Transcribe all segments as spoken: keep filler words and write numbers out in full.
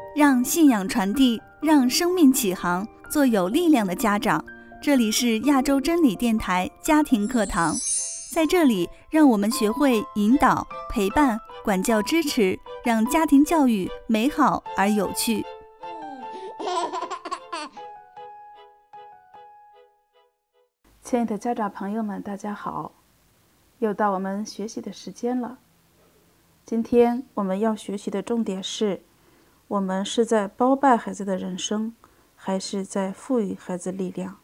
让信仰传递，让生命启航，做有力量的家长。这里是亚洲真理电台家庭课堂，在这里让我们学会引导、陪伴、管教、支持，让家庭教育美好而有趣。 亲爱的家长朋友们，大家好，又到我们学习的时间了。今天我们要学习的重点是，我们是在包办孩子的人生，还是在赋予孩子力量？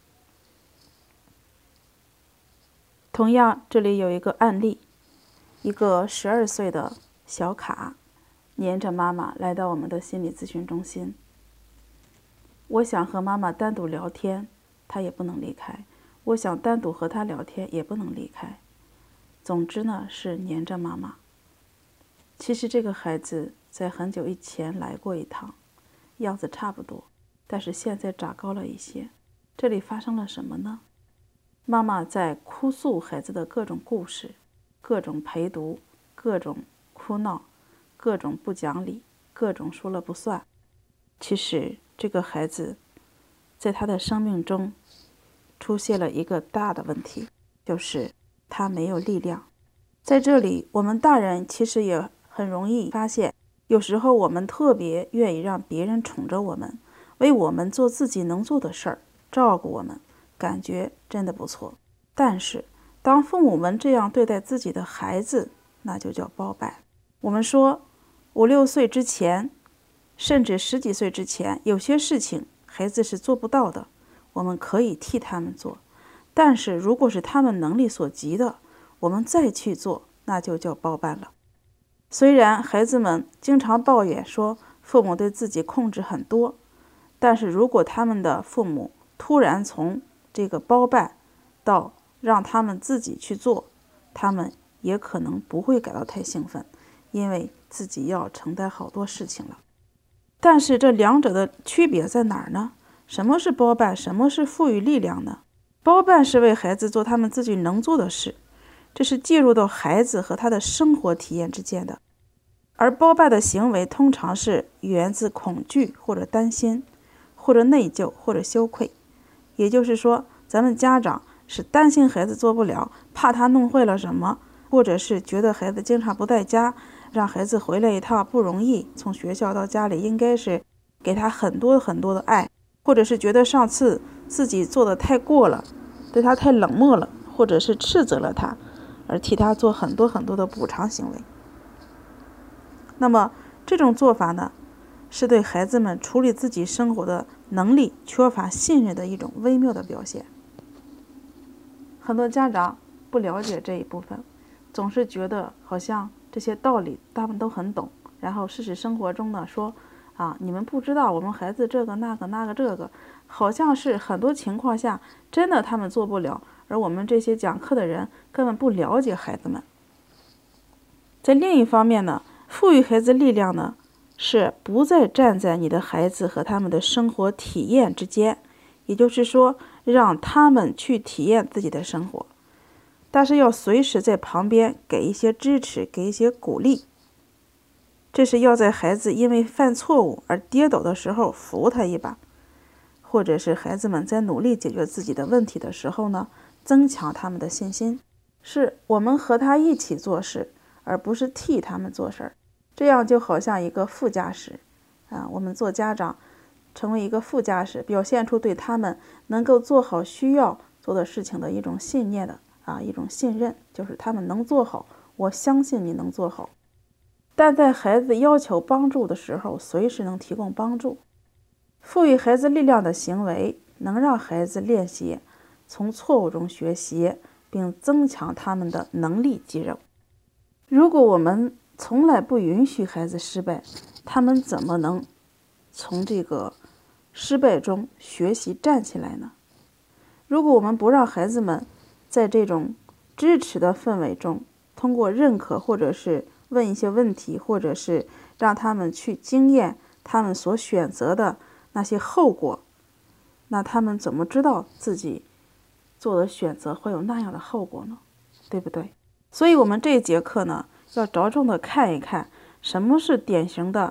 同样，这里有一个案例，一个十二岁的小卡黏着妈妈来到我们的心理咨询中心。我想和妈妈单独聊天，她也不能离开；我想单独和她聊天，也不能离开。总之呢，是黏着妈妈。其实这个孩子在很久以前来过一趟，样子差不多，但是现在长高了一些。这里发生了什么呢？妈妈在哭诉孩子的各种故事，各种陪读，各种哭闹，各种不讲理，各种说了不算。其实这个孩子在他的生命中出现了一个大的问题，就是他没有力量。在这里，我们大人其实也很容易发现，有时候我们特别愿意让别人宠着我们，为我们做自己能做的事儿，照顾我们，感觉真的不错。但是当父母们这样对待自己的孩子，那就叫包办。我们说五六岁之前，甚至十几岁之前，有些事情孩子是做不到的，我们可以替他们做。但是如果是他们能力所及的，我们再去做，那就叫包办了。虽然孩子们经常抱怨说父母对自己控制很多，但是如果他们的父母突然从这个包办到让他们自己去做，他们也可能不会感到太兴奋，因为自己要承担好多事情了。但是这两者的区别在哪儿呢？什么是包办，什么是赋予力量呢？包办是为孩子做他们自己能做的事，这是介入到孩子和他的生活体验之间的。而包办的行为通常是源自恐惧或者担心，或者内疚或者羞愧。也就是说，咱们家长是担心孩子做不了，怕他弄坏了什么，或者是觉得孩子经常不在家，让孩子回来一趟不容易，从学校到家里应该是给他很多很多的爱，或者是觉得上次自己做的太过了，对他太冷漠了，或者是斥责了他，而替他做很多很多的补偿行为。那么这种做法呢，是对孩子们处理自己生活的能力缺乏信任的一种微妙的表现。很多家长不了解这一部分，总是觉得好像这些道理他们都很懂，然后事实生活中呢说啊，你们不知道我们孩子这个那个那个这个，好像是很多情况下真的他们做不了，而我们这些讲课的人根本不了解孩子们。在另一方面呢，赋予孩子力量呢，是不再站在你的孩子和他们的生活体验之间，也就是说让他们去体验自己的生活，但是要随时在旁边给一些支持，给一些鼓励。这是要在孩子因为犯错误而跌倒的时候扶他一把，或者是孩子们在努力解决自己的问题的时候呢，增强他们的信心。是我们和他一起做事，而不是替他们做事儿。这样就好像一个副驾驶啊，我们做家长成为一个副驾驶，表现出对他们能够做好需要做的事情的一种信念的啊，一种信任，就是他们能做好，我相信你能做好。但在孩子要求帮助的时候，随时能提供帮助。赋予孩子力量的行为，能让孩子练习从错误中学习，并增强他们的能力肌肉。如果我们从来不允许孩子失败，他们怎么能从这个失败中学习站起来呢？如果我们不让孩子们在这种支持的氛围中，通过认可或者是问一些问题，或者是让他们去经验他们所选择的那些后果，那他们怎么知道自己做的选择会有那样的后果呢？对不对？所以我们这一节课呢，要着重的看一看什么是典型的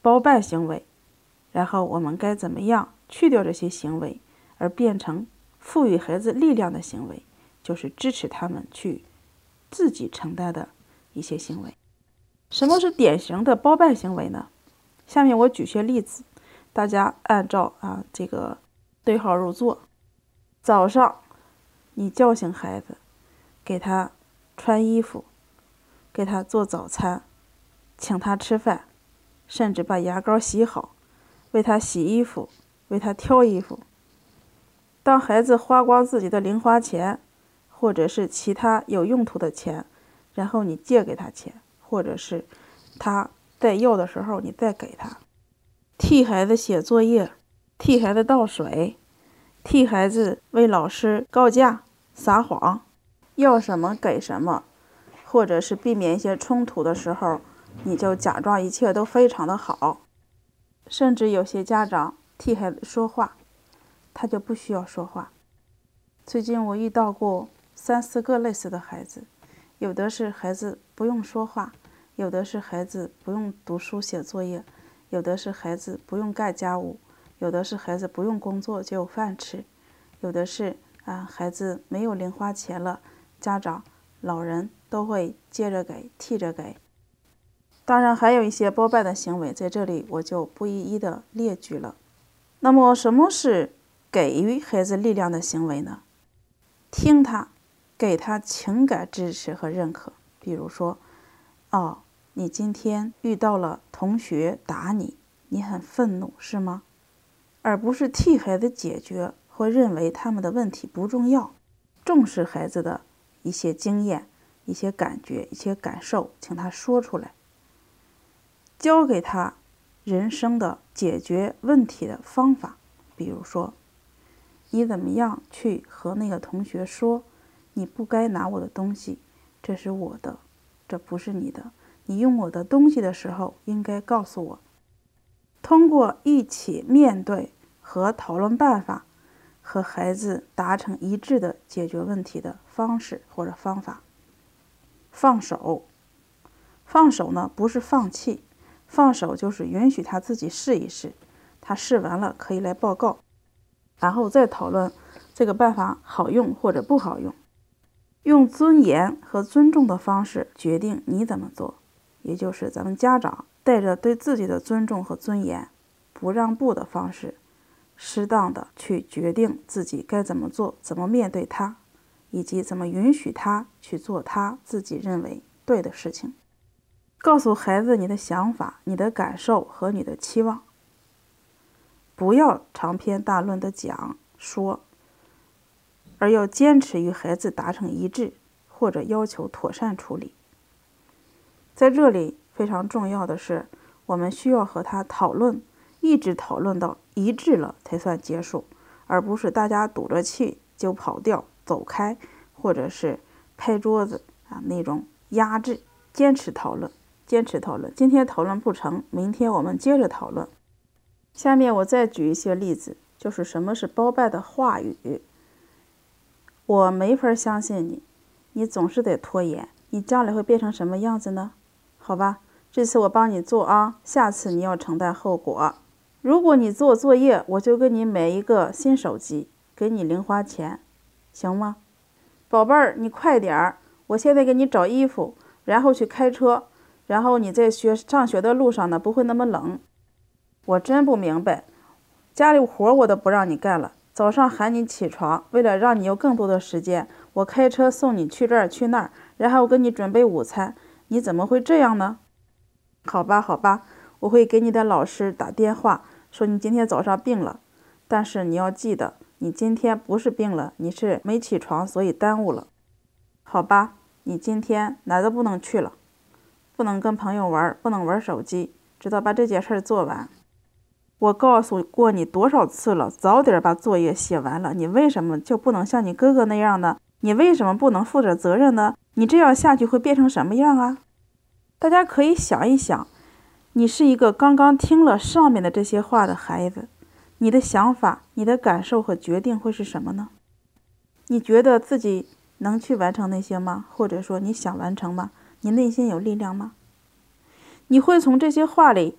包办行为，然后我们该怎么样去掉这些行为，而变成赋予孩子力量的行为，就是支持他们去自己承担的一些行为。什么是典型的包办行为呢？下面我举些例子，大家按照啊这个对号入座。早上你叫醒孩子，给他穿衣服，给他做早餐，请他吃饭，甚至把牙膏洗好，为他洗衣服，为他挑衣服。当孩子花光自己的零花钱，或者是其他有用途的钱，然后你借给他钱，或者是他在要的时候你再给他。替孩子写作业，替孩子倒水，替孩子为老师告假撒谎，要什么给什么，或者是避免一些冲突的时候，你就假装一切都非常的好。甚至有些家长替孩子说话，他就不需要说话。最近我遇到过三四个类似的孩子，有的是孩子不用说话，有的是孩子不用读书写作业，有的是孩子不用干家务，有的是孩子不用工作就有饭吃，有的是啊孩子没有零花钱了，家长老人都会接着给替着给。当然还有一些包办的行为，在这里我就不一一的列举了。那么什么是给予孩子力量的行为呢？听他，给他情感支持和认可。比如说，哦，你今天遇到了同学打你，你很愤怒是吗？而不是替孩子解决或认为他们的问题不重要。重视孩子的一些经验、一些感觉、一些感受，请他说出来，教给他人生的解决问题的方法。比如说，你怎么样去和那个同学说，你不该拿我的东西，这是我的，这不是你的，你用我的东西的时候应该告诉我。通过一起面对和讨论办法，和孩子达成一致的解决问题的方式或者方法。放手，放手呢不是放弃，放手就是允许他自己试一试，他试完了可以来报告，然后再讨论这个办法好用或者不好用。用尊严和尊重的方式决定你怎么做，也就是咱们家长带着对自己的尊重和尊严，不让步的方式，适当的去决定自己该怎么做，怎么面对他，以及怎么允许他去做他自己认为对的事情。告诉孩子你的想法、你的感受和你的期望，不要长篇大论的讲说，而要坚持与孩子达成一致，或者要求妥善处理。在这里非常重要的是，我们需要和他讨论，一直讨论到一致了才算结束，而不是大家赌着气就跑掉走开，或者是拍桌子啊那种压制。坚持讨论，坚持讨论，今天讨论不成，明天我们接着讨论。下面我再举一些例子，就是什么是包办的话语。我没法相信你，你总是得拖延，你将来会变成什么样子呢？好吧，这次我帮你做啊，下次你要承担后果。如果你做作业，我就给你买一个新手机，给你零花钱，行吗？宝贝儿，你快点儿，我现在给你找衣服，然后去开车，然后你在学上学的路上呢不会那么冷。我真不明白，家里活我都不让你干了，早上喊你起床，为了让你有更多的时间，我开车送你去这儿去那儿，然后给你准备午餐，你怎么会这样呢？好吧好吧，我会给你的老师打电话说你今天早上病了，但是你要记得，你今天不是病了，你是没起床，所以耽误了。好吧，你今天哪都不能去了，不能跟朋友玩，不能玩手机，直到把这件事做完。我告诉过你多少次了，早点把作业写完了，你为什么就不能像你哥哥那样呢？你为什么不能负点责任呢？你这样下去会变成什么样啊？大家可以想一想，你是一个刚刚听了上面的这些话的孩子，你的想法、你的感受和决定会是什么呢？你觉得自己能去完成那些吗？或者说你想完成吗？你内心有力量吗？你会从这些话里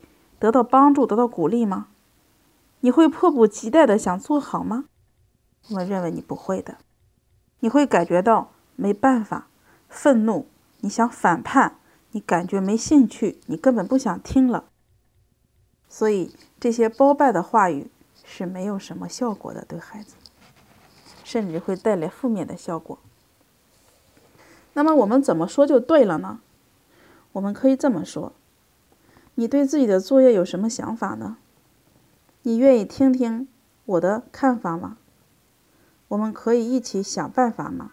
得到帮助，得到鼓励吗？你会迫不及待的想做好吗？我们认为你不会的。你会感觉到没办法，愤怒，你想反叛，你感觉没兴趣，你根本不想听了。所以这些包办的话语是没有什么效果的，对孩子，甚至会带来负面的效果。那么我们怎么说就对了呢？我们可以这么说：你对自己的作业有什么想法呢？你愿意听听我的看法吗？我们可以一起想办法吗？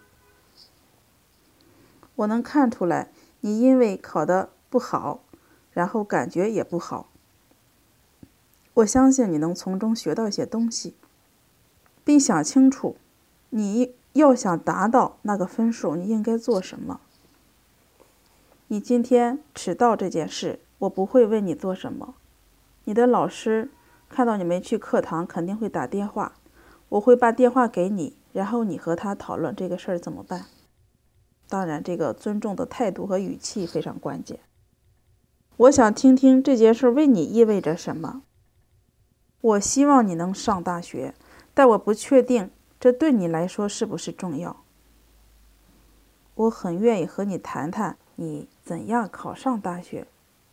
我能看出来你因为考得不好，然后感觉也不好。我相信你能从中学到一些东西，并想清楚你要想达到那个分数，你应该做什么。你今天迟到这件事，我不会问你做什么。你的老师看到你没去课堂，肯定会打电话，我会把电话给你，然后你和他讨论这个事儿怎么办。当然，这个尊重的态度和语气非常关键。我想听听这件事为你意味着什么。我希望你能上大学，但我不确定这对你来说是不是重要。我很愿意和你谈谈你怎样考上大学。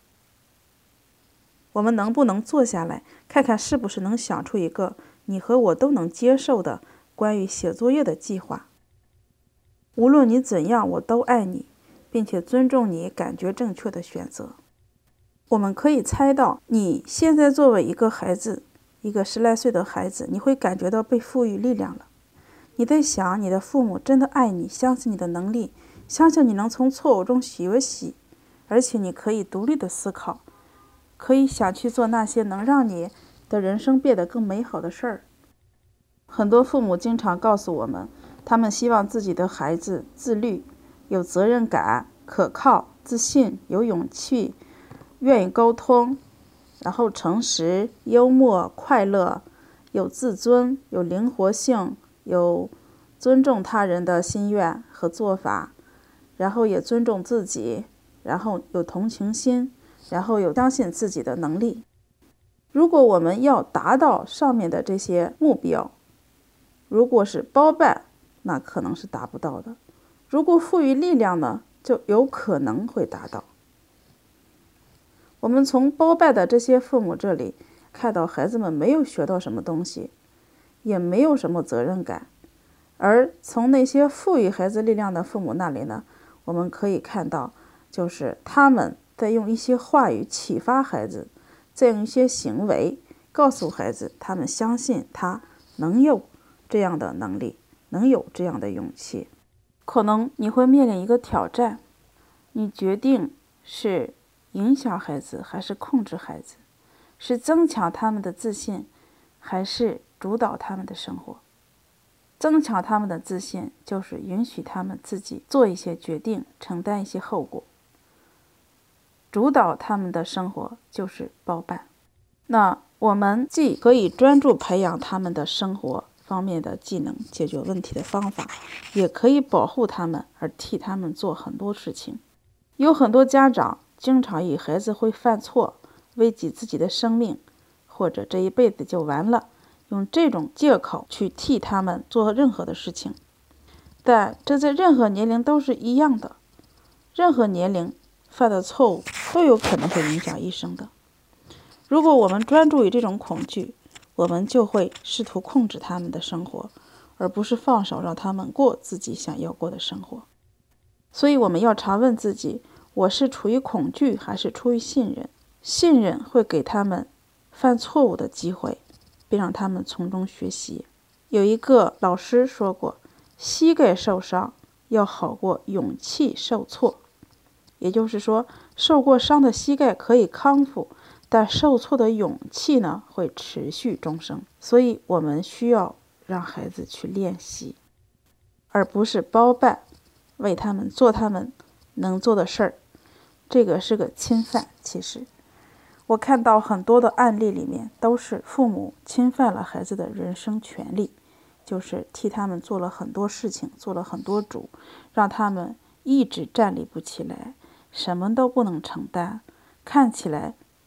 我们能不能坐下来，看看是不是能想出一个你和我都能接受的关于写作业的计划。无论你怎样，我都爱你，并且尊重你感觉正确的选择。我们可以猜到，你现在作为一个孩子，一个十来岁的孩子，你会感觉到被赋予力量了。你在想，你的父母真的爱你，相信你的能力，相信你能从错误中学习，而且你可以独立的思考，可以想去做那些能让你的人生变得更美好的事儿。很多父母经常告诉我们，他们希望自己的孩子自律、有责任感、可靠、自信、有勇气、愿意沟通，然后诚实、幽默、快乐、有自尊、有灵活性、有尊重他人的心愿和做法，然后也尊重自己，然后有同情心，然后有相信自己的能力。如果我们要达到上面的这些目标，如果是包办，那可能是达不到的。如果赋予力量呢，就有可能会达到。我们从包办的这些父母这里看到孩子们没有学到什么东西，也没有什么责任感。而从那些赋予孩子力量的父母那里呢，我们可以看到，就是他们在用一些话语启发孩子，在用一些行为告诉孩子，他们相信他能有这样的能力，能有这样的勇气。可能你会面临一个挑战，你决定是影响孩子还是控制孩子，是增强他们的自信还是主导他们的生活。增强他们的自信，就是允许他们自己做一些决定，承担一些后果。主导他们的生活，就是包办。那我们既可以专注培养他们的生活方面的技能，解决问题的方法，也可以保护他们，而替他们做很多事情。有很多家长经常以孩子会犯错，危及自己的生命，或者这一辈子就完了，用这种借口去替他们做任何的事情。但这在任何年龄都是一样的，任何年龄犯的错误都有可能会影响一生的。如果我们专注于这种恐惧，我们就会试图控制他们的生活，而不是放手让他们过自己想要过的生活。所以我们要常问自己，我是出于恐惧还是出于信任？信任会给他们犯错误的机会，并让他们从中学习。有一个老师说过，膝盖受伤要好过勇气受挫。也就是说，受过伤的膝盖可以康复，但受挫的勇气呢，会持续终生。所以我们需要让孩子去练习，而不是包办，为他们做他们能做的事儿。这个是个侵犯。其实我看到很多的案例里面，都是父母侵犯了孩子的人生权利，就是替他们做了很多事情，做了很多主，让他们一直站立不起来，什么都不能承担，看起来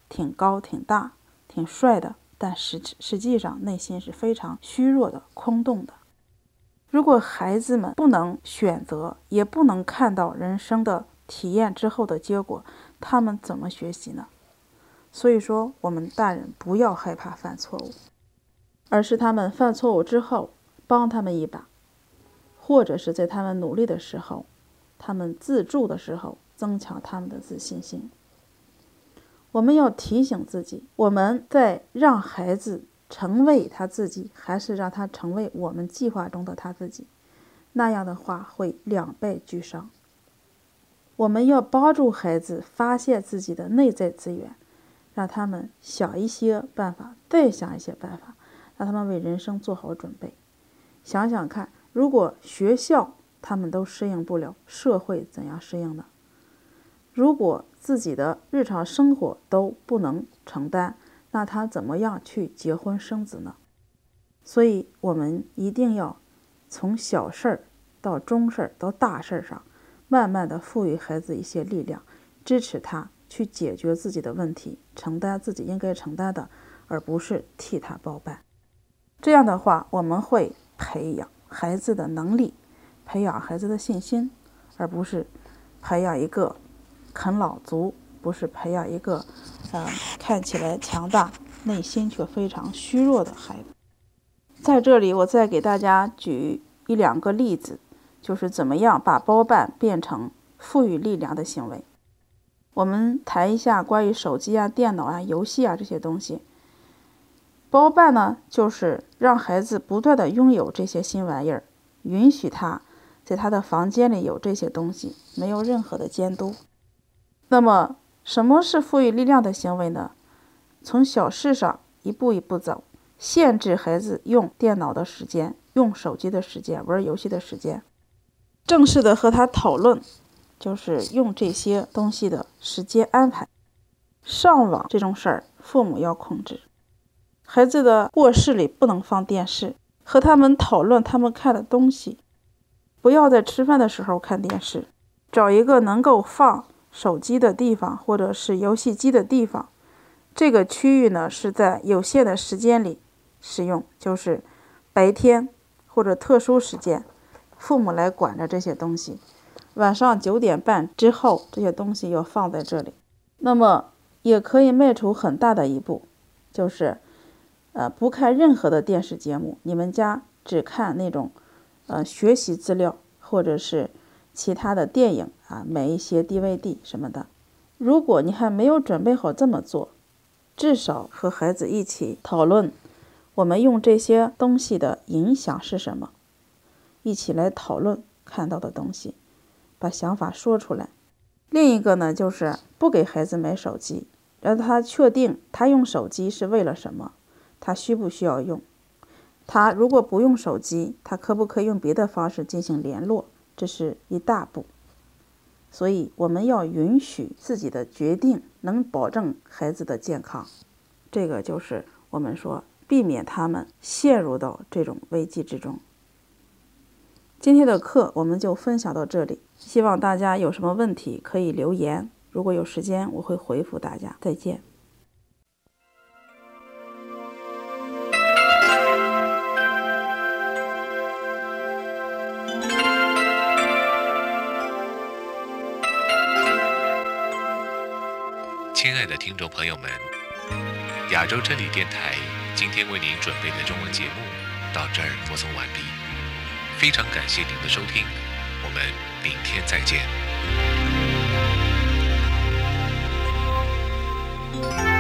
挺高挺大挺帅的，但实实际上内心是非常虚弱的空洞的。如果孩子们不能选择，也不能看到人生的体验之后的结果，他们怎么学习呢？所以说我们大人不要害怕犯错误，而是他们犯错误之后帮他们一把，或者是在他们努力的时候，他们自助的时候增强他们的自信心。我们要提醒自己，我们在让孩子成为他自己，还是让他成为我们计划中的他自己，那样的话会两败俱伤。我们要帮助孩子发现自己的内在资源，让他们想一些办法，再想一些办法，让他们为人生做好准备。想想看，如果学校他们都适应不了，社会怎样适应呢？如果自己的日常生活都不能承担，那他怎么样去结婚生子呢？所以我们一定要从小事儿到中事儿到大事儿上，慢慢的赋予孩子一些力量，支持他去解决自己的问题，承担自己应该承担的，而不是替他包办。这样的话，我们会培养孩子的能力，培养孩子的信心，而不是培养一个啃老族，不是培养一个呃看起来强大，内心却非常虚弱的孩子。在这里我再给大家举一两个例子，就是怎么样把包办变成赋予力量的行为。我们谈一下关于手机啊、电脑啊、游戏啊这些东西。包办呢，就是让孩子不断的拥有这些新玩意儿，允许他在他的房间里有这些东西，没有任何的监督。那么什么是赋予力量的行为呢？从小事上一步一步走，限制孩子用电脑的时间，用手机的时间，玩游戏的时间，正式的和他讨论，就是用这些东西的时间安排。上网这种事儿，父母要控制。孩子的卧室里不能放电视，和他们讨论他们看的东西，不要在吃饭的时候看电视，找一个能够放手机的地方或者是游戏机的地方。这个区域呢是在有限的时间里使用，就是白天或者特殊时间，父母来管着这些东西。晚上九点半之后，这些东西要放在这里。那么也可以迈出很大的一步，就是呃，不看任何的电视节目，你们家只看那种呃学习资料或者是其他的电影啊，买一些 D V D 什么的。如果你还没有准备好这么做，至少和孩子一起讨论我们用这些东西的影响是什么，一起来讨论看到的东西，把想法说出来。另一个呢，就是不给孩子买手机，让他确定他用手机是为了什么，他需不需要用，他如果不用手机，他可不可以用别的方式进行联络，这是一大步。所以我们要允许自己的决定能保证孩子的健康，这个就是我们说避免他们陷入到这种危机之中。今天的课我们就分享到这里，希望大家有什么问题可以留言，如果有时间我会回复大家。再见。 亲爱的听众朋友们，亚洲真理电台今天为您准备的中文节目到这儿播送完毕，非常感谢您的收听，我们明天再见。